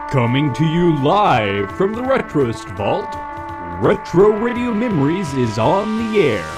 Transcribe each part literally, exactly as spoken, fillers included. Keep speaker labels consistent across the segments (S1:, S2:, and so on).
S1: Coming to you live from the Retroist Vault, Retro Radio Memories is on the air.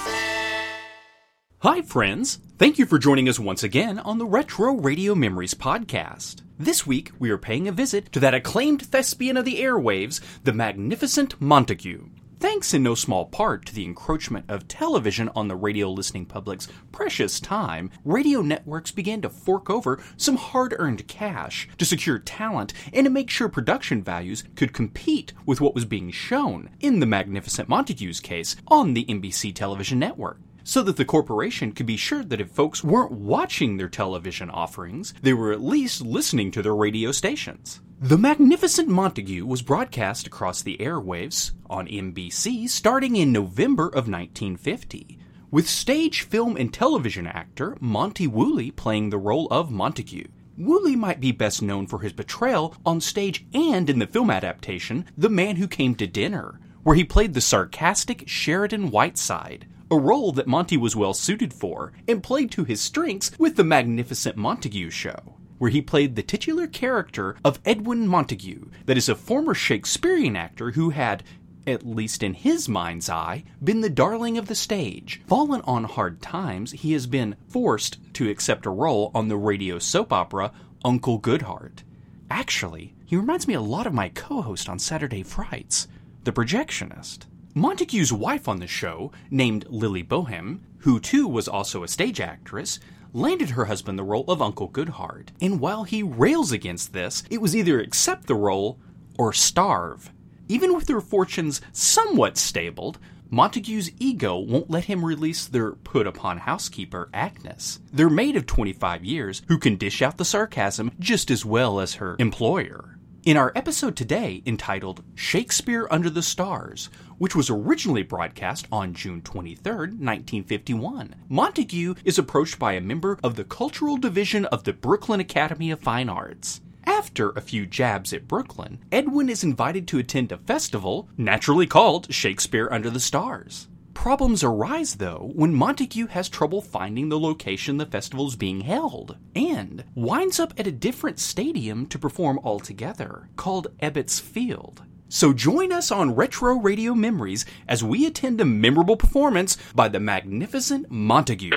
S2: Hi friends, thank you for joining us once again on the Retro Radio Memories podcast. This week we are paying a visit to that acclaimed thespian of the airwaves, the magnificent Montague. Thanks in no small part to the encroachment of television on the radio listening public's precious time, radio networks began to fork over some hard-earned cash to secure talent and to make sure production values could compete with what was being shown, in the magnificent Montague's case, on the N B C television network. So that the corporation could be sure that if folks weren't watching their television offerings, they were at least listening to their radio stations. The Magnificent Montague was broadcast across the airwaves on N B C starting in November of nineteen fifty, with stage, film, and television actor Monty Woolley playing the role of Montague. Woolley might be best known for his portrayal on stage and in the film adaptation The Man Who Came to Dinner, where he played the sarcastic Sheridan Whiteside, a role that Monty was well suited for and played to his strengths with The Magnificent Montague Show, where he played the titular character of Edwin Montague, that is a former Shakespearean actor who had, at least in his mind's eye, been the darling of the stage. Fallen on hard times, he has been forced to accept a role on the radio soap opera Uncle Goodhart. Actually, he reminds me a lot of my co-host on Saturday Frights, the projectionist. Montague's wife on the show, named Lily Bohem, who too was also a stage actress, landed her husband the role of Uncle Goodhart, and while he rails against this, it was either accept the role or starve. Even with their fortunes somewhat stabled, Montague's ego won't let him release their put-upon housekeeper, Agnes, their maid of twenty-five years, who can dish out the sarcasm just as well as her employer. In our episode today, entitled Shakespeare Under the Stars, which was originally broadcast on June twenty-third, nineteen fifty-one, Montague is approached by a member of the Cultural Division of the Brooklyn Academy of Fine Arts. After a few jabs at Brooklyn, Edwin is invited to attend a festival, naturally called Shakespeare Under the Stars. Problems arise, though, when Montague has trouble finding the location the festival is being held, and winds up at a different stadium to perform altogether, called Ebbets Field. So join us on Retro Radio Memories as we attend a memorable performance by the magnificent Montague.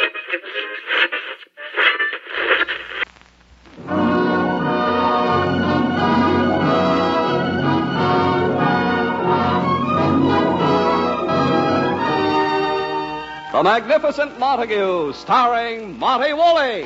S3: The Magnificent Montague, starring Monty Woolley.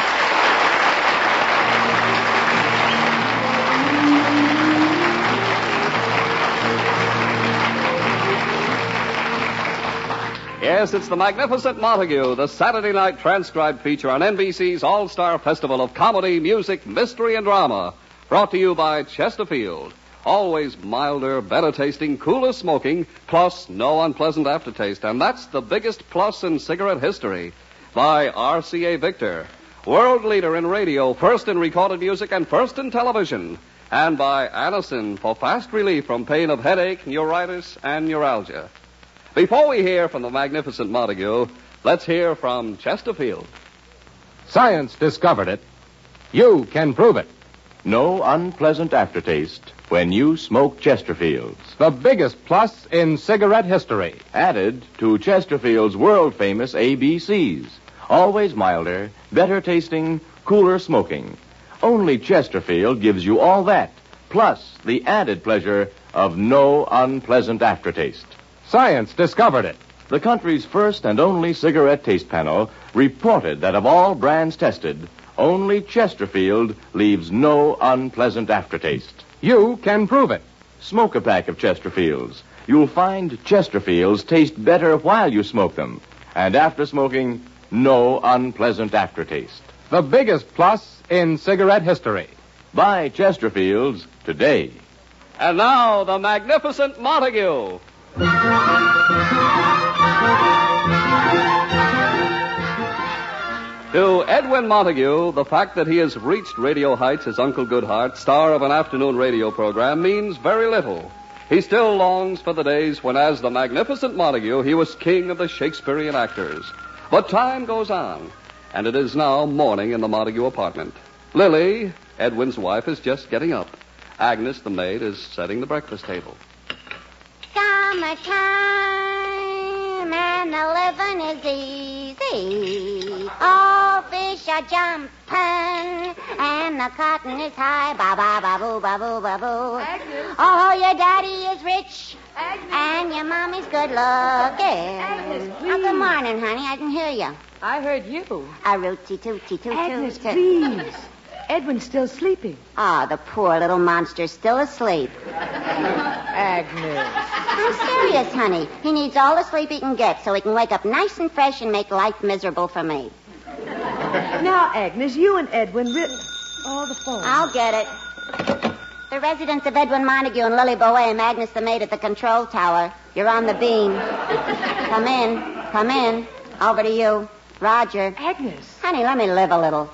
S3: Yes, it's The Magnificent Montague, the Saturday night transcribed feature on N B C's All-Star Festival of Comedy, Music, Mystery, and Drama, brought to you by Chesterfield. Always milder, better tasting, cooler smoking, plus no unpleasant aftertaste. And that's the biggest plus in cigarette history. By R C A Victor, world leader in radio, first in recorded music and first in television. And by Anacin for fast relief from pain of headache, neuritis, and neuralgia. Before we hear from the magnificent Montague, let's hear from Chesterfield.
S4: Science discovered it. You can prove it.
S5: No unpleasant aftertaste when you smoke Chesterfields.
S4: The biggest plus in cigarette history.
S5: Added to Chesterfield's world-famous A B Cs. Always milder, better tasting, cooler smoking. Only Chesterfield gives you all that, plus the added pleasure of no unpleasant aftertaste.
S4: Science discovered it.
S5: The country's first and only cigarette taste panel reported that of all brands tested, only Chesterfield leaves no unpleasant aftertaste.
S4: You can prove it.
S5: Smoke a pack of Chesterfields. You'll find Chesterfields taste better while you smoke them. And after smoking, no unpleasant aftertaste.
S4: The biggest plus in cigarette history.
S5: Buy Chesterfields today.
S3: And now, the magnificent Montague. To Edwin Montague, the fact that he has reached radio heights as Uncle Goodhart, star of an afternoon radio program, means very little. He still longs for the days when, as the magnificent Montague, he was king of the Shakespearean actors. But time goes on, and it is now morning in the Montague apartment. Lily, Edwin's wife is just getting up. Agnes, the maid, is setting the breakfast table.
S6: Summertime and the living is easy. All fish are jumping and the cotton is high. Ba ba ba boo ba boo ba boo.
S7: Agnes.
S6: Oh, your daddy is rich.
S7: Agnes.
S6: And your mommy's good looking.
S7: Agnes,
S6: Oh, good
S7: please.
S6: morning, honey. I didn't hear you.
S7: I heard you.
S6: A rooty tooty toot
S7: Agnes,
S6: toot.
S7: please. Edwin's still sleeping.
S6: Ah, the poor little monster's still asleep.
S7: Agnes.
S6: I'm serious, honey. He needs all the sleep he can get so he can wake up nice and fresh and make life miserable for me.
S7: Now, Agnes, you and Edwin... Re- oh, the phone.
S6: I'll get it. The residence of Edwin Montague and Lily Boheme, Agnes the maid at the control tower. You're on the beam. Come in. Come in. Over to you. Roger.
S7: Agnes.
S6: Honey, let me live a little.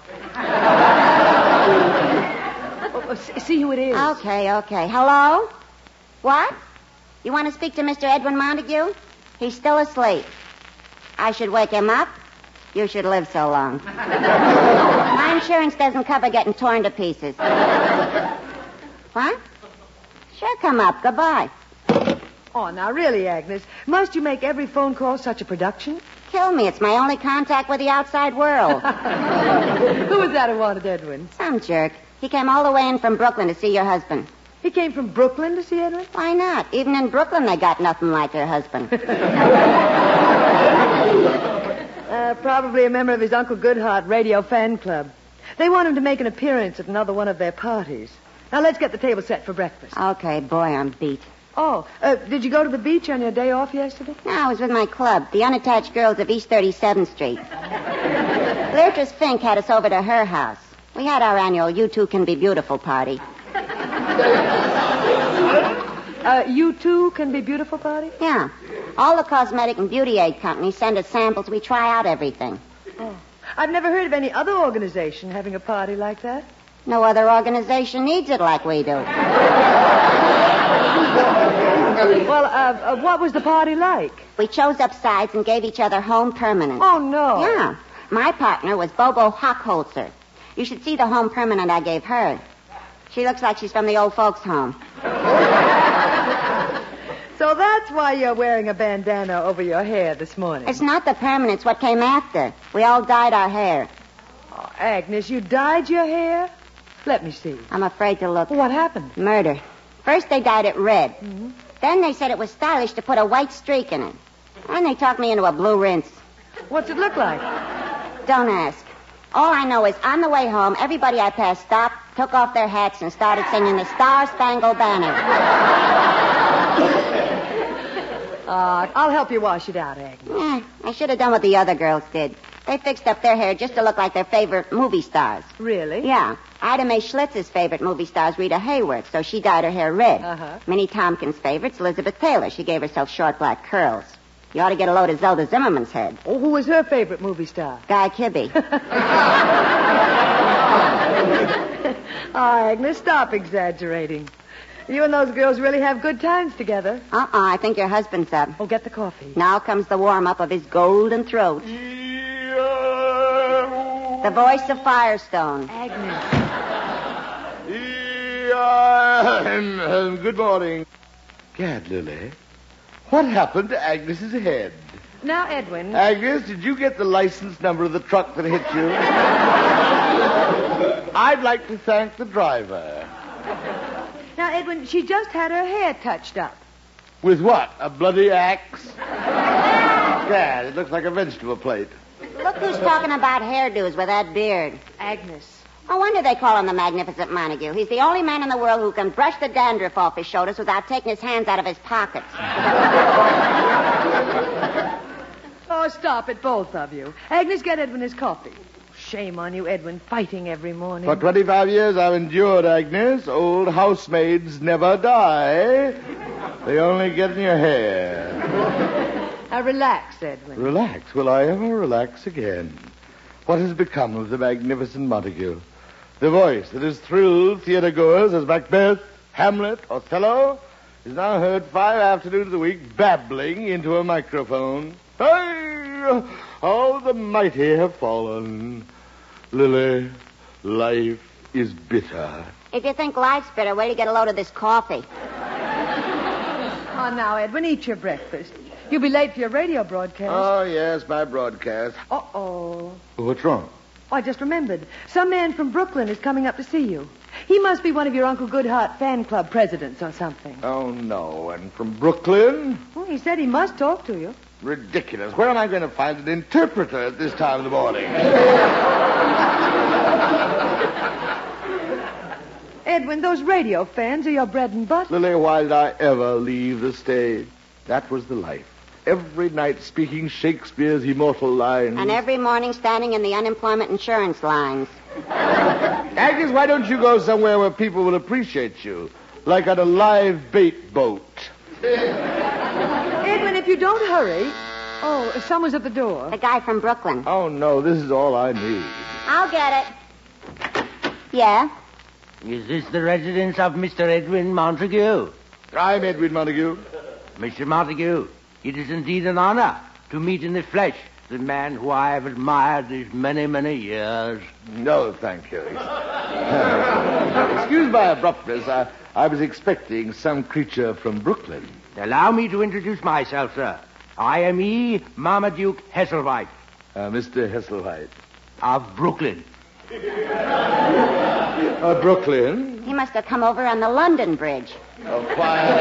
S7: Oh, oh, s- see who it is.
S6: Okay, okay. Hello? What? You want to speak to Mister Edwin Montague? He's still asleep. I should wake him up? You should live so long. My insurance doesn't cover getting torn to pieces. What? Sure, come up. Goodbye.
S7: Oh, now, really, Agnes, must you make every phone call such a production?
S6: Kill me. It's my only contact with the outside world.
S7: Who was that who wanted Edwin?
S6: Some jerk. He came all the way in from Brooklyn to see your husband.
S7: He came from Brooklyn to see Edwin?
S6: Why not? Even in Brooklyn, they got nothing like their husband.
S7: Uh, probably a member of his Uncle Goodhart radio fan club. They want him to make an appearance at another one of their parties. Now, let's get the table set for breakfast.
S6: Okay, boy, I'm beat.
S7: Oh, uh, did you go to the beach on your day off yesterday?
S6: No, I was with my club, the Unattached Girls of East thirty-seventh Street. Beatrice Fink had us over to her house. We had our annual You Two Can Be Beautiful party.
S7: Uh, you too can be beautiful party?
S6: Yeah. All the cosmetic and beauty aid companies send us samples. We try out everything.
S7: Oh. I've never heard of any other organization having a party like that.
S6: No other organization needs it like we do.
S7: Well, uh, uh, what was the party like?
S6: We chose up sides and gave each other home permanent.
S7: Oh, no.
S6: Yeah. My partner was Bobo Hockholzer. You should see the home permanent I gave her. She looks like she's from the old folks' home.
S7: So that's why you're wearing a bandana over your hair this morning.
S6: It's not the permanent, it's what came after. We all dyed our hair.
S7: Oh, Agnes, you dyed your hair? Let me see.
S6: I'm afraid to look.
S7: What happened?
S6: Murder. First they dyed it red. Mm-hmm. Then they said it was stylish to put a white streak in it. Then they talked me into a blue rinse.
S7: What's it look like?
S6: Don't ask. All I know is on the way home, everybody I passed stopped, took off their hats, and started singing the Star-Spangled Banner.
S7: Uh, I'll help you wash it out, Agnes.
S6: Yeah, I should have done what the other girls did. They fixed up their hair just to look like their favorite movie stars.
S7: Really?
S6: Yeah. Ida Mae Schlitz's favorite movie star is Rita Hayworth, so she dyed her hair red.
S7: Uh-huh.
S6: Minnie Tompkins' favorite's Elizabeth Taylor. She gave herself short black curls. You ought to get a load of Zelda Zimmerman's head.
S7: Oh, who was her favorite movie star?
S6: Guy Kibbe.
S7: Oh, Agnes, stop exaggerating. You and those girls really have good times together.
S6: Uh-uh, I think your husband's up.
S7: Oh, get the coffee.
S6: Now comes the warm-up of his golden throat. The voice of Firestone.
S7: Agnes.
S8: Good morning. Gad, Lily, what happened to Agnes's head?
S7: Now, Edwin.
S8: Agnes, did you get the license number of the truck that hit you? I'd like to thank the driver.
S7: Now, Edwin, she just had her hair touched up.
S8: With what? A bloody axe? Gad, it looks like a vegetable plate.
S6: Look who's talking about hairdos with that beard.
S7: Agnes.
S6: No wonder they call him the Magnificent Montague. He's the only man in the world who can brush the dandruff off his shoulders without taking his hands out of his pockets.
S7: Oh, stop it, both of you. Agnes, get Edwin his coffee. Shame on you, Edwin, fighting every morning.
S8: For twenty-five years I've endured, Agnes. Old housemaids never die. They only get in your hair.
S7: Now, relax, Edwin.
S8: Relax? Will I ever relax again? What has become of the Magnificent Montague? The voice that has thrilled theater-goers as Macbeth, Hamlet, Othello is now heard five afternoons a week babbling into a microphone. Hey! How the mighty have fallen. Lily, life is bitter.
S6: If you think life's bitter, wait till you get a load of this coffee.
S7: Oh, now, Edwin, eat your breakfast. You'll be late for your radio broadcast.
S8: Oh, yes, my broadcast.
S7: Uh-oh.
S8: What's wrong?
S7: Oh, I just remembered. Some man from Brooklyn is coming up to see you. He must be one of your Uncle Goodhart fan club presidents or something.
S8: Oh, no. And from Brooklyn?
S7: Well, he said he must talk to you.
S8: Ridiculous. Where am I going to find an interpreter at this time of the morning?
S7: Edwin, those radio fans are your bread and butter.
S8: Lily, why did I ever leave the stage? That was the life. Every night speaking Shakespeare's immortal lines.
S6: And every morning standing in the unemployment insurance lines.
S8: Agnes, why don't you go somewhere where people will appreciate you? Like on a live bait boat.
S7: Edwin, if you don't hurry... Oh, someone's at the door.
S6: The guy from Brooklyn.
S8: Oh, no, this is all I need.
S6: I'll get it. Yeah?
S9: Is this the residence of Mister Edwin Montague?
S8: I'm Edwin Montague.
S9: Mister Montague, it is indeed an honor to meet in the flesh the man who I have admired these many, many years.
S8: No, thank you. Excuse my abruptness. I, I was expecting some creature from Brooklyn.
S9: Allow me to introduce myself, sir. I am E. Marmaduke Hesselwhite.
S8: Uh, Mister Hesselwhite.
S9: Of Brooklyn.
S8: Uh, Brooklyn?
S6: He must have come over on the London Bridge.
S8: Oh, quiet.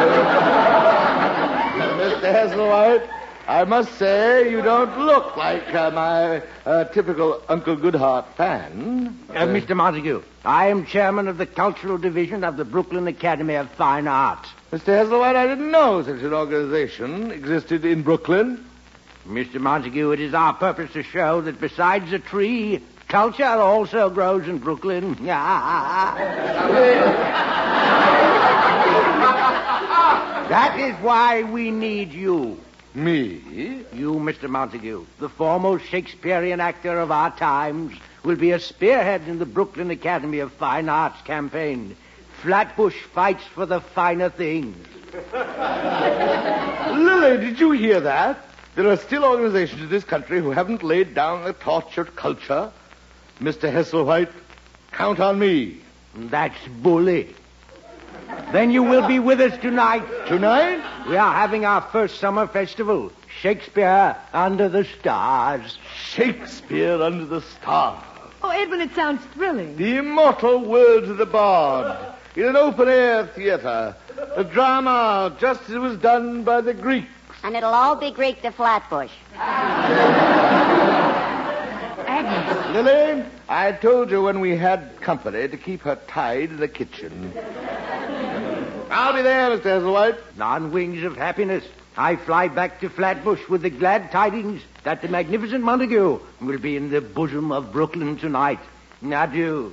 S8: uh, Mister Hesselwhite, I must say you don't look like uh, my uh, typical Uncle Goodhart fan.
S9: Uh, Mister Montague, I am chairman of the cultural division of the Brooklyn Academy of Fine Arts.
S8: Mister Hesselwhite, I didn't know such an organization existed in Brooklyn.
S9: Mister Montague, it is our purpose to show that besides a tree, culture also grows in Brooklyn. That is why we need you.
S8: Me?
S9: You, Mister Montague, the foremost Shakespearean actor of our times, will be a spearhead in the Brooklyn Academy of Fine Arts campaign. Flatbush fights for the finer things.
S8: Lily, did you hear that? There are still organizations in this country who haven't laid down the torch of culture. Mister Hesselwhite, count on me.
S9: That's bully. Then you will be with us tonight.
S8: Tonight?
S9: We are having our first summer festival, Shakespeare Under the Stars.
S8: Shakespeare Under the Stars.
S7: Oh, Edwin, it sounds thrilling.
S8: The immortal words of the bard in an open-air theater. A drama just as it was done by the Greeks.
S6: And it'll all be Greek to Flatbush.
S7: Agnes.
S8: Lily, I told you when we had company to keep her tied in the kitchen. I'll be there, Mister Hesselwhite.
S9: On wings of happiness, I fly back to Flatbush with the glad tidings that the magnificent Montague will be in the bosom of Brooklyn tonight. Adieu.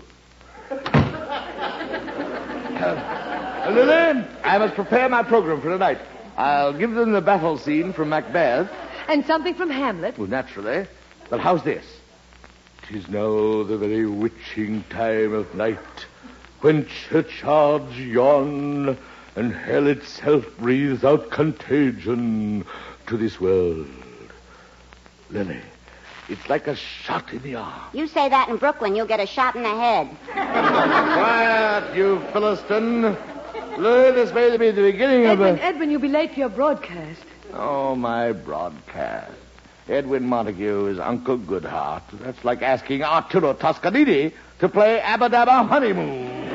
S8: Uh, Lily, I must prepare my program for tonight. I'll give them the battle scene from Macbeth.
S7: And something from Hamlet.
S8: Well, naturally. But how's this? 'Tis now the very witching time of night, when churchyards yawn, and hell itself breathes out contagion to this world. Lily, it's like a shot in the arm.
S6: You say that in Brooklyn, you'll get a shot in the head.
S8: Quiet, you Philistine. Lily, this may be the beginning
S7: Edwin,
S8: of a...
S7: Edwin, you'll be late for your broadcast.
S8: Oh, my broadcast. Edwin Montague is Uncle Goodhart. That's like asking Arturo Toscanini to play Abba Dabba Honeymoon.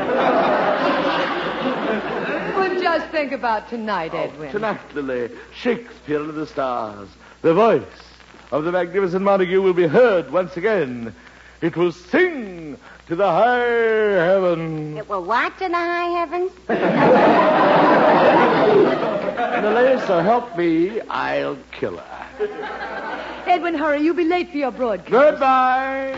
S7: Well, just think about tonight, Edwin.
S8: Oh, tonight, Lily, Shakespeare Under the Stars. The voice of the magnificent Montague will be heard once again. It will sing to the high heavens.
S6: It will what to the high heavens?
S8: Lily, so help me, I'll kill her.
S7: Edwin, hurry. You'll be late for your broadcast.
S8: Goodbye.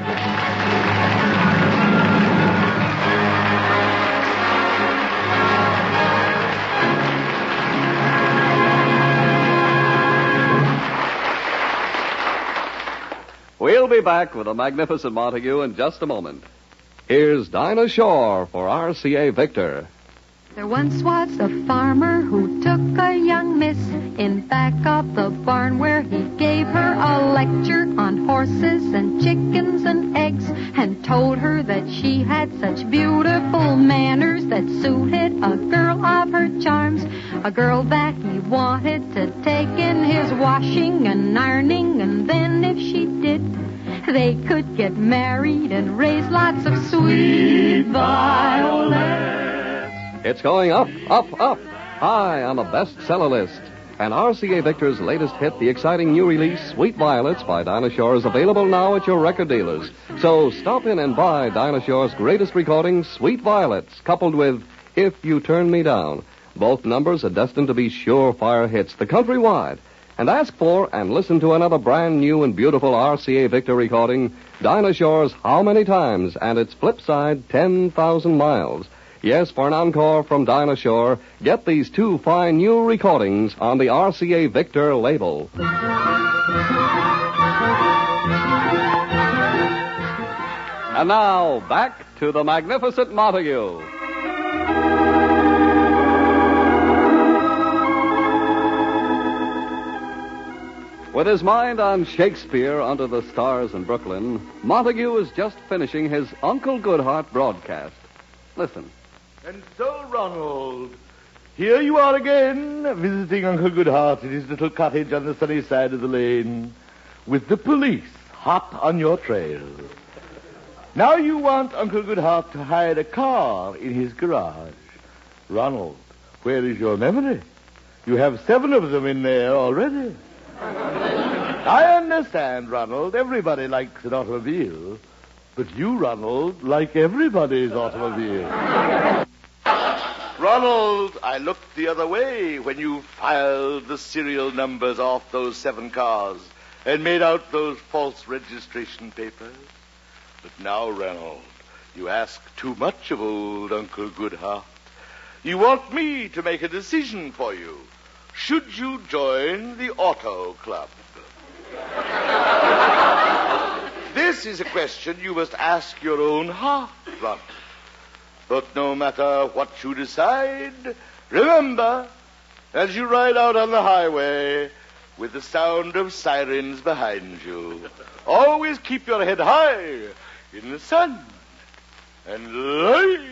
S3: We'll be back with the magnificent Montague in just a moment. Here's Dinah Shore for R C A Victor.
S10: There once was a farmer who took a young miss in back of the barn where he gave her a lecture on horses and chickens and eggs and told her that she had such beautiful manners that suited a girl of her charms, a girl that he wanted to take in his washing and ironing, and then if she did, they could get married and raise lots of sweet violets.
S3: It's going up, up, up, high on the bestseller list. And R C A Victor's latest hit, the exciting new release, Sweet Violets by Dinah Shore, is available now at your record dealers. So stop in and buy Dinah Shore's greatest recording, Sweet Violets, coupled with If You Turn Me Down. Both numbers are destined to be surefire hits, the countrywide. And ask for and listen to another brand new and beautiful R C A Victor recording, Dinah Shore's How Many Times, and its flip side, ten thousand miles. Yes, for an encore from Dinah Shore, get these two fine new recordings on the R C A Victor label. And now, back to the Magnificent Montague. With his mind on Shakespeare under the stars in Brooklyn, Montague is just finishing his Uncle Goodhart broadcast. Listen.
S8: And so, Ronald, here you are again, visiting Uncle Goodhart in his little cottage on the sunny side of the lane, with the police hot on your trail. Now you want Uncle Goodhart to hide a car in his garage. Ronald, where is your memory? You have seven of them in there already. I understand, Ronald. Everybody likes an automobile. But you, Ronald, like everybody's automobile. Ronald, I looked the other way when you filed the serial numbers off those seven cars and made out those false registration papers. But now, Ronald, you ask too much of old Uncle Goodhart. You want me to make a decision for you. Should you join the Auto Club? This is a question you must ask your own heart, Ronald. But no matter what you decide, remember, as you ride out on the highway with the sound of sirens behind you, always keep your head high in the sun and light.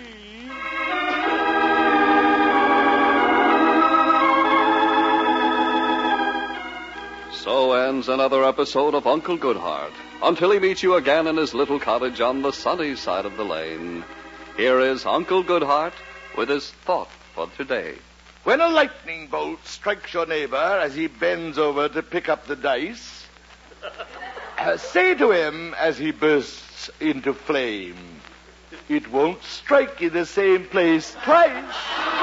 S3: So ends another episode of Uncle Goodhart. Until he meets you again in his little cottage on the sunny side of the lane, here is Uncle Goodhart with his thought for today.
S8: When a lightning bolt strikes your neighbor as he bends over to pick up the dice, uh, say to him as he bursts into flame, it won't strike in the same place twice.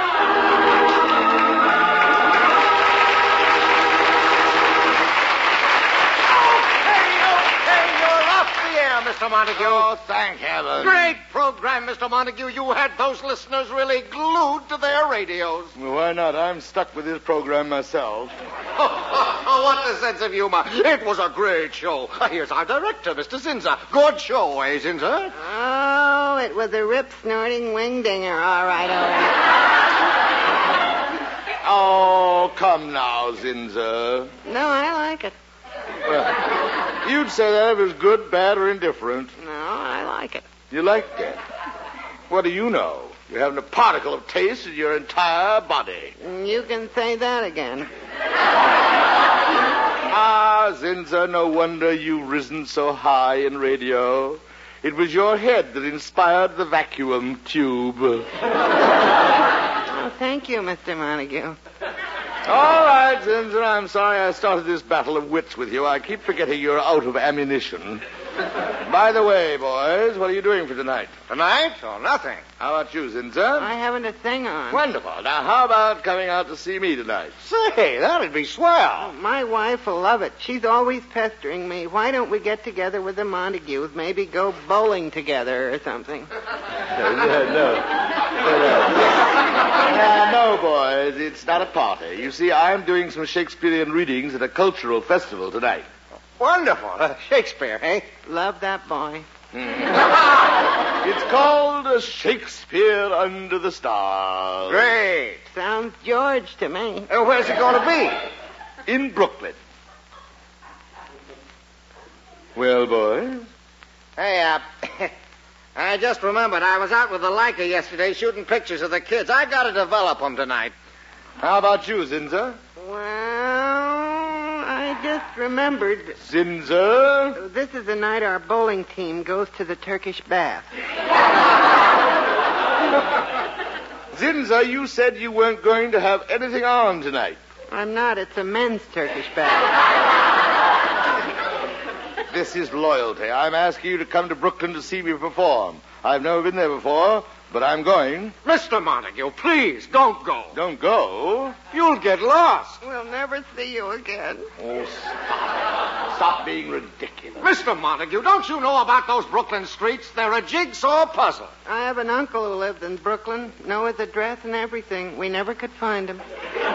S9: Mister Montague.
S8: Oh, thank heaven.
S9: Great program, Mister Montague. You had those listeners really glued to their radios.
S8: Well, why not? I'm stuck with this program myself.
S9: Oh, what a sense of humor. It was a great show. Uh, here's our director, Mister Zinzer. Good show, eh, Zinzer?
S6: Oh, it was a rip-snorting wing-dinger, all right, all right.
S8: Oh, come now, Zinzer.
S6: No, I like it.
S8: Well, you'd say that if it was good, bad, or indifferent.
S6: No, I like it.
S8: You liked it? What do you know? You haven't a particle of taste in your entire body.
S6: You can say that again.
S8: Ah, Zinzer, no wonder you've risen so high in radio. It was your head that inspired the vacuum tube.
S6: Oh, thank you, Mister Montague.
S8: All right, Zinzer, I'm sorry I started this battle of wits with you. I keep forgetting you're out of ammunition. By the way, boys, what are you doing for tonight?
S9: Tonight? Oh, nothing.
S8: How about you, Zinzer?
S6: I haven't a thing on.
S8: Wonderful. Now, how about coming out to see me tonight?
S9: Say, that'd be swell.
S6: Oh, my wife will love it. She's always pestering me. Why don't we get together with the Montagues? Maybe go bowling together or something.
S8: No, no, no. no, no. Uh, no, boys, it's not a party. You see, I'm doing some Shakespearean readings at a cultural festival tonight.
S9: Wonderful. Uh, Shakespeare, eh?
S6: Love that boy.
S8: It's called uh, Shakespeare Under the Stars.
S9: Great.
S6: Sounds George to me.
S9: Uh, where's it going to be?
S8: In Brooklyn. Well, boys?
S9: Hey, uh, I just remembered I was out with the Leica yesterday shooting pictures of the kids. I got to develop them tonight.
S8: How about you, Zinzer?
S11: Well, I just remembered.
S8: Zinzer?
S11: This is the night our bowling team goes to the Turkish bath.
S8: Zinzer, you said you weren't going to have anything on tonight.
S11: I'm not. It's a men's Turkish bath.
S8: This is loyalty. I'm asking you to come to Brooklyn to see me perform. I've never been there before, but I'm going.
S9: Mister Montague, please, don't go.
S8: Don't go?
S9: You'll get lost.
S11: We'll never see you again.
S8: Oh, stop. Stop being ridiculous.
S9: Mister Montague, don't you know about those Brooklyn streets? They're a jigsaw puzzle.
S11: I have an uncle who lived in Brooklyn. Know his address and everything. We never could find him.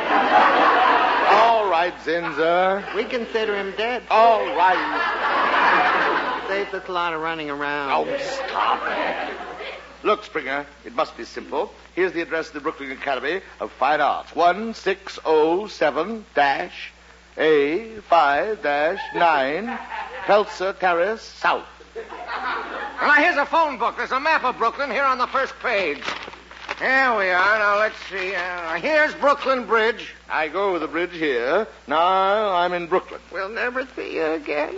S8: All right, Zinzer.
S11: We consider him dead.
S8: All right.
S11: Saves us a lot of running around.
S8: Oh, stop. Look, Springer, it must be simple. Here's the address of the Brooklyn Academy of Fine Arts. one six oh seven dash A five dash nine Pelzer Terrace, South.
S9: And now, here's a phone book. There's a map of Brooklyn here on the first page. Here we are. Now, let's see. Uh, here's Brooklyn Bridge.
S8: I go over the bridge here. Now I'm in Brooklyn.
S11: We'll never see you again.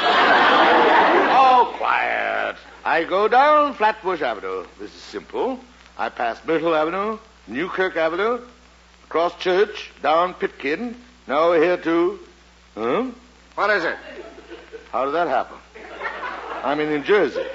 S8: Oh, quiet. I go down Flatbush Avenue. This is simple. I pass Myrtle Avenue, Newkirk Avenue, across Church, down Pitkin. Now we're here to... Huh?
S9: What is it?
S8: How did that happen? I'm in New Jersey.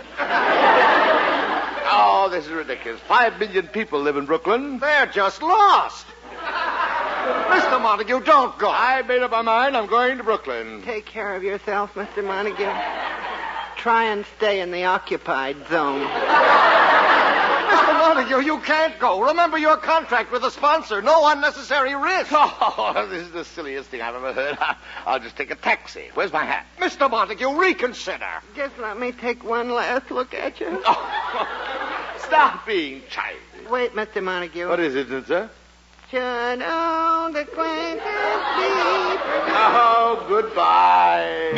S8: Oh, this is ridiculous. Five million people live in Brooklyn.
S9: They're just lost. Mister Montague, don't go.
S8: I made up my mind. I'm going to Brooklyn.
S11: Take care of yourself, Mister Montague. Try and stay in the occupied zone.
S9: Mister Montague, you can't go. Remember your contract with the sponsor. No unnecessary risk.
S8: Oh, this is the silliest thing I've ever heard. I'll just take a taxi. Where's my hat?
S9: Mister Montague, reconsider.
S11: Just let me take one last look at you.
S8: Oh, stop being childish.
S11: Wait, Mister Montague.
S8: What is it, sir?
S11: Should old acquaintance be forgotten?
S8: Oh, goodbye.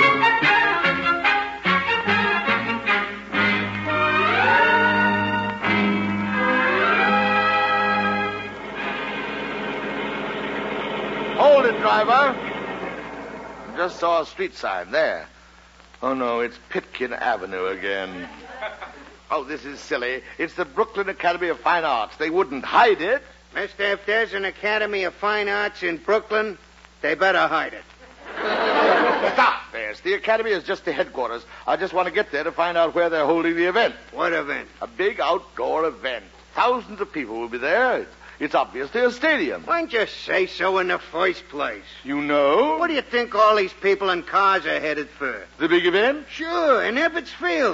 S8: Hold it, driver. Just saw a street sign there. Oh, no, it's Pitkin Avenue again. Oh, this is silly. It's the Brooklyn Academy of Fine Arts. They wouldn't hide it.
S9: Mister, if there's an Academy of Fine Arts in Brooklyn, they better hide it.
S8: Stop, Bears. The Academy is just the headquarters. I just want to get there to find out where they're holding the event.
S9: What event?
S8: A big outdoor event. Thousands of people will be there. It's obviously a stadium.
S9: Why don't you say so in the first place?
S8: You know?
S9: What do you think all these people in cars are headed for?
S8: The big event?
S9: Sure, in Ebbets Field.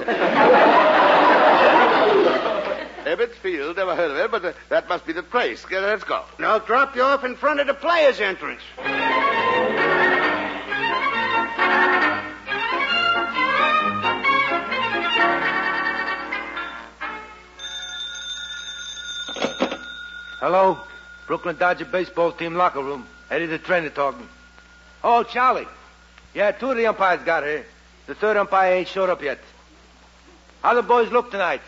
S8: Ebbets Field, never heard of it, but uh, that must be the place. Okay, let's go.
S9: And I'll drop you off in front of the players' entrance. Hello? Brooklyn Dodger baseball team locker room. Eddie the trainer talking. Oh, Charlie. Yeah, two of the umpires got here. The third umpire ain't showed up yet. How the boys look tonight?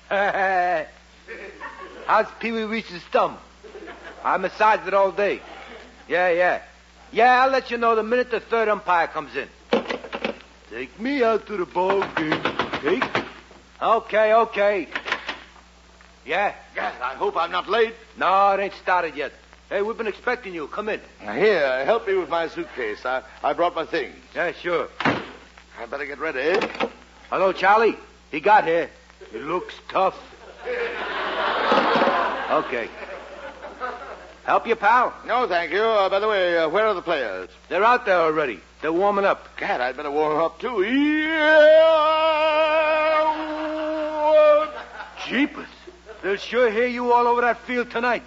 S9: How's Pee Wee Reese's thumb? I massaged it all day. Yeah, yeah. Yeah, I'll let you know the minute the third umpire comes in. Take me out to the ball game. Take? Okay, okay. Yeah?
S8: God, I hope I'm not late.
S9: No, it ain't started yet. Hey, we've been expecting you. Come in.
S8: Here, help me with my suitcase. I, I brought my things.
S9: Yeah, sure.
S8: I better get ready.
S9: Hello, Charlie. He got here. He looks tough. Okay. Help you, pal?
S8: No, thank you. Uh, by the way, uh, where are the players?
S9: They're out there already. They're warming up.
S8: God, I'd better warm up, too. Yeah!
S9: Jeepers. They'll sure hear you all over that field tonight.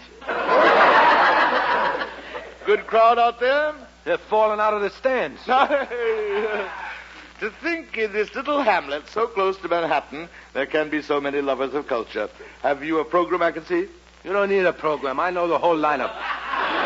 S8: Good crowd out there?
S9: They're falling out of the stands.
S8: To think in this little hamlet so close to Manhattan, there can be so many lovers of culture. Have you a program I can see?
S9: You don't need a program. I know the whole lineup.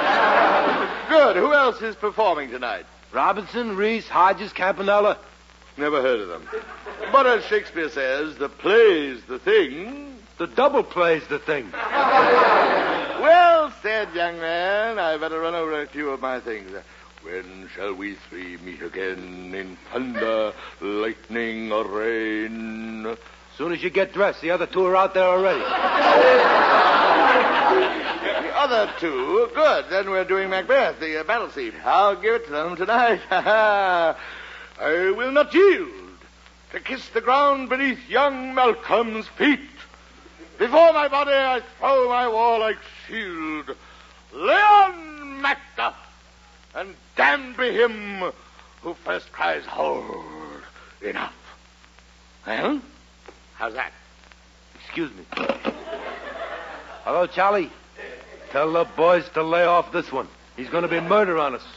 S8: Good. Who else is performing tonight?
S9: Robinson, Reese, Hodges, Campanella.
S8: Never heard of them. But as Shakespeare says, the play's the thing.
S9: The double play's the thing.
S8: Well said, young man. I better run over a few of my things. When shall we three meet again in thunder, lightning, or rain?
S9: As soon as you get dressed, the other two are out there already.
S8: The other two? Good. Then we're doing Macbeth, the uh, battle scene. I'll give it to them tonight. I will not yield to kiss the ground beneath young Malcolm's feet. Before my body I throw my warlike shield. Leon Macduff, and damned be him who first cries, hold, enough. Well, how's that?
S9: Excuse me. Hello, Charlie. Tell the boys to lay off this one. He's going to be murder on us.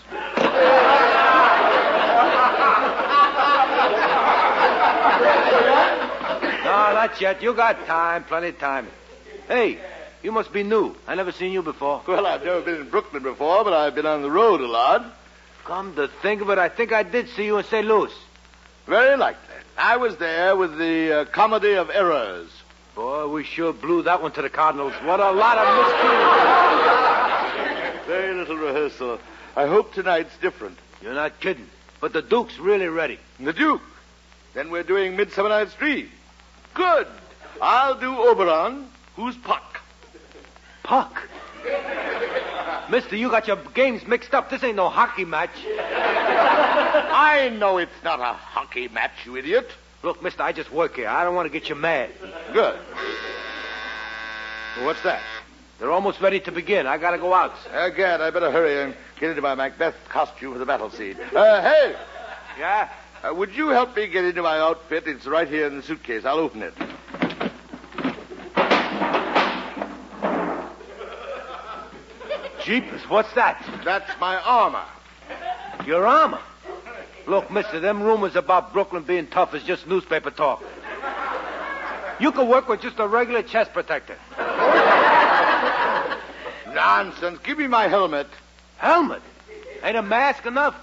S9: No, not yet. You got time, plenty of time. Hey, you must be new. I never seen you before.
S8: Well, I've never been in Brooklyn before, but I've been on the road a lot.
S9: Come to think of it, I think I did see you in Saint Louis.
S8: Very likely. I was there with the uh, Comedy of Errors.
S9: Boy, we sure blew that one to the Cardinals. What a lot of miscues.
S8: Very little rehearsal. I hope tonight's different.
S9: You're not kidding. But the Duke's really ready.
S8: The Duke? Then we're doing Midsummer Night's Dream. Good. I'll do Oberon. Who's Puck?
S9: Puck? Mister, you got your games mixed up. This ain't no hockey match.
S8: I know it's not a hockey match, you idiot.
S9: Look, mister, I just work here. I don't want to get you mad.
S8: Good. Well, what's that?
S9: They're almost ready to begin. I gotta go out.
S8: Uh, Gad, I better hurry and get into my Macbeth costume for the battle scene. Uh, hey!
S9: Yeah?
S8: Uh, would you help me get into my outfit? It's right here in the suitcase. I'll open it.
S9: Jeepers, what's that?
S8: That's my armor.
S9: Your armor? Look, mister, them rumors about Brooklyn being tough is just newspaper talk. You can work with just a regular chest protector.
S8: Nonsense. Give me my helmet.
S9: Helmet? Ain't a mask enough?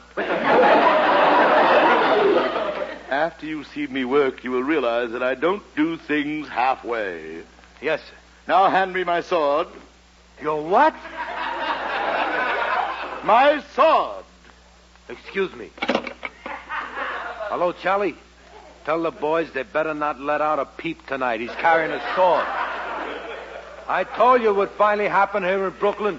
S8: After you see me work, you will realize that I don't do things halfway.
S9: Yes, sir.
S8: Now hand me my sword.
S9: Your what?
S8: My sword.
S9: Excuse me. Hello, Charlie. Tell the boys they better not let out a peep tonight. He's carrying a sword. I told you it would finally happen here in Brooklyn.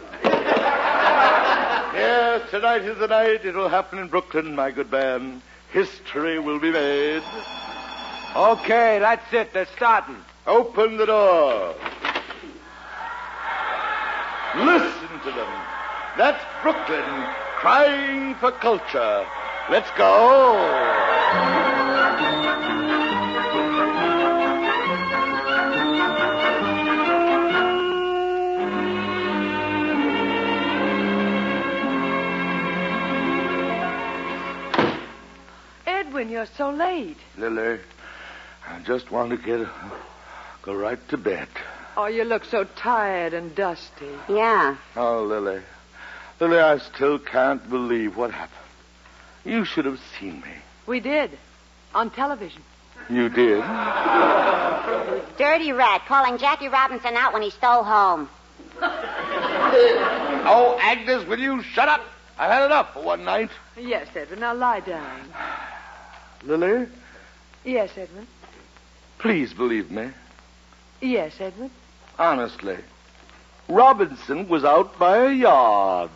S8: Yes, tonight is the night. It will happen in Brooklyn, my good man. History will be made.
S9: Okay, that's it. They're starting.
S8: Open the door. Listen to them. That's Brooklyn crying for culture. Let's go.
S7: Edwin, you're so late.
S8: Lily, I just want to get go right to bed.
S7: Oh, you look so tired and dusty.
S6: Yeah.
S8: Oh, Lily. Lily, I still can't believe what happened. You should have seen me.
S7: We did. On television.
S8: You did?
S6: Dirty rat calling Jackie Robinson out when he stole home.
S8: Oh, Agnes, will you shut up? I've had enough for one night.
S7: Yes, Edwin. Now lie down.
S8: Lily?
S7: Yes, Edwin.
S8: Please believe me.
S7: Yes, Edwin.
S8: Honestly. Robinson was out by a yard.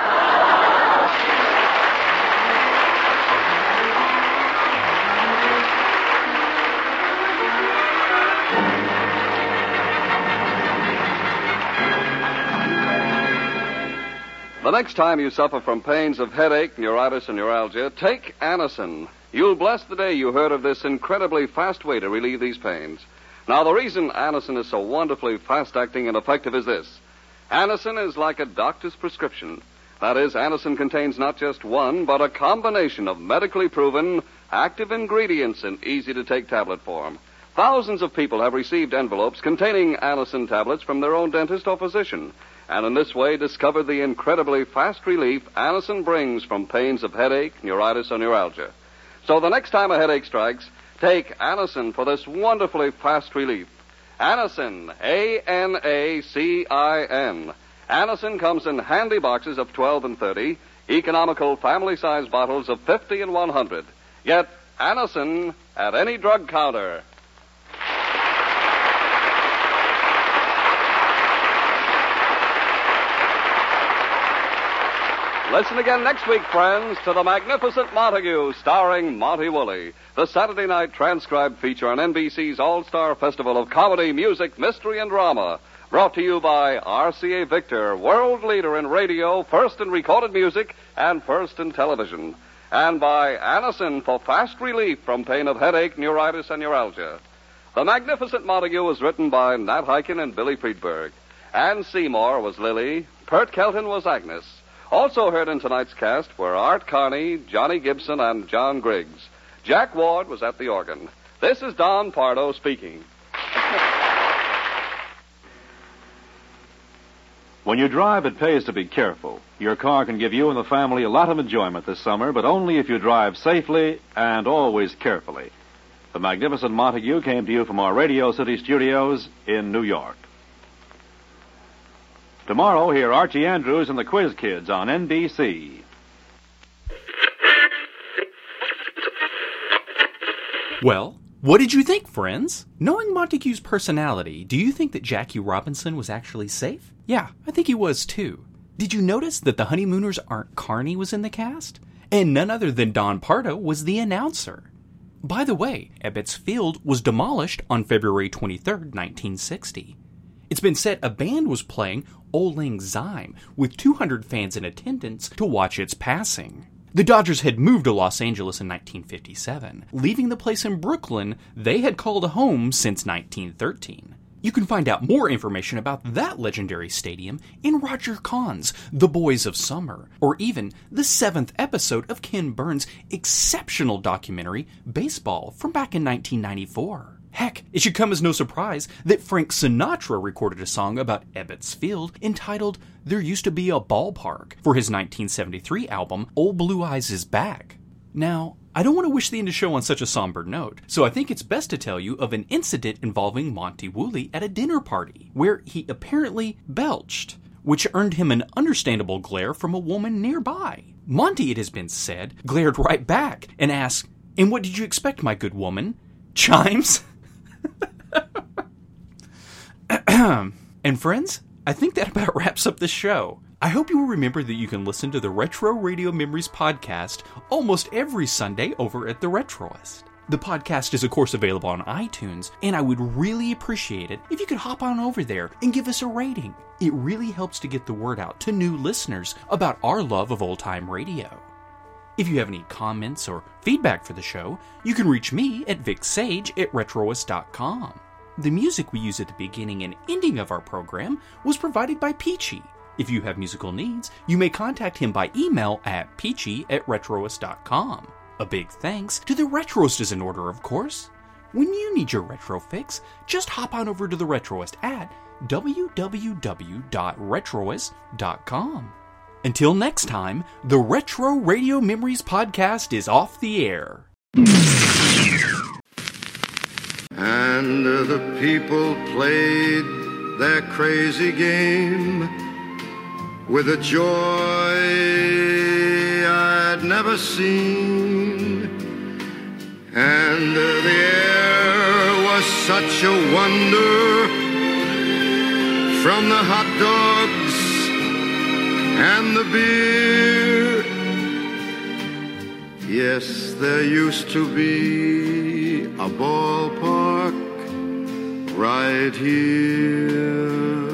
S3: The next time you suffer from pains of headache, neuritis, and neuralgia, take Anacin. You'll bless the day you heard of this incredibly fast way to relieve these pains. Now, the reason Anacin is so wonderfully fast-acting and effective is this. Anacin is like a doctor's prescription. That is, Anacin contains not just one, but a combination of medically proven active ingredients in easy-to-take tablet form. Thousands of people have received envelopes containing Anacin tablets from their own dentist or physician, and in this way discovered the incredibly fast relief Anacin brings from pains of headache, neuritis, or neuralgia. So the next time a headache strikes, take Anacin for this wonderfully fast relief. Anacin, A N A C I N. Anacin comes in handy boxes of twelve and thirty, economical family-size bottles of fifty and one hundred. Get Anacin at any drug counter. Listen again next week, friends, to The Magnificent Montague, starring Monty Woolley, the Saturday night transcribed feature on N B C's All-Star Festival of Comedy, Music, Mystery, and Drama. Brought to you by R C A Victor, world leader in radio, first in recorded music, and first in television. And by Anacin for fast relief from pain of headache, neuritis, and neuralgia. The Magnificent Montague was written by Nat Hiken and Billy Friedberg. Ann Seymour was Lily. Pert Kelton was Agnes. Also heard in tonight's cast were Art Carney, Johnny Gibson, and John Griggs. Jack Ward was at the organ. This is Don Pardo speaking.
S12: When you drive, it pays to be careful. Your car can give you and the family a lot of enjoyment this summer, but only if you drive safely and always carefully. The Magnificent Montague came to you from our Radio City studios in New York. Tomorrow, hear Archie Andrews and the Quiz Kids on N B C.
S2: Well, what did you think, friends? Knowing Montague's personality, do you think that Jackie Robinson was actually safe? Yeah, I think he was too. Did you notice that the Honeymooners' Art Carney was in the cast? And none other than Don Pardo was the announcer. By the way, Ebbets Field was demolished on February twenty-third, nineteen sixty. It's been said a band was playing Old Lang Syne with two hundred fans in attendance to watch its passing. The Dodgers had moved to Los Angeles in nineteen fifty-seven, leaving the place in Brooklyn they had called home since nineteen thirteen. You can find out more information about that legendary stadium in Roger Kahn's The Boys of Summer, or even the seventh episode of Ken Burns' exceptional documentary, Baseball, from back in nineteen ninety-four. Heck, it should come as no surprise that Frank Sinatra recorded a song about Ebbets Field entitled There Used to Be a Ballpark for his nineteen seventy-three album Old Blue Eyes Is Back. Now, I don't want to wish the end of the show on such a somber note, so I think it's best to tell you of an incident involving Monty Woolley at a dinner party, where he apparently belched, which earned him an understandable glare from a woman nearby. Monty, it has been said, glared right back and asked, "And what did you expect, my good woman? Chimes?" And friends, I think that about wraps up this show. I hope you will remember that you can listen to the Retro Radio Memories podcast almost every Sunday over at The Retroist. The podcast is of course available on iTunes, and I would really appreciate it if you could hop on over there and give us a rating. It really helps to get the word out to new listeners about our love of old-time radio. If you have any comments or feedback for the show, you can reach me at vic sage at retroist dot com. The music we use at the beginning and ending of our program was provided by Peachy. If you have musical needs, you may contact him by email at peachy at retroist dot com. A big thanks to the Retroist is in order, of course. When you need your retro fix, just hop on over to the Retroist at w w w dot retroist dot com. Until next time, the Retro Radio Memories podcast is off the air.
S13: And the people played their crazy game with a joy I'd never seen. And the air was such a wonder, from the hot dogs and the beer. Yes, there used to be a ballpark right here.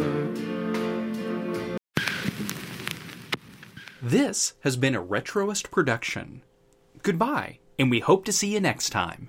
S2: This has been a Retroist production. Goodbye, and we hope to see you next time.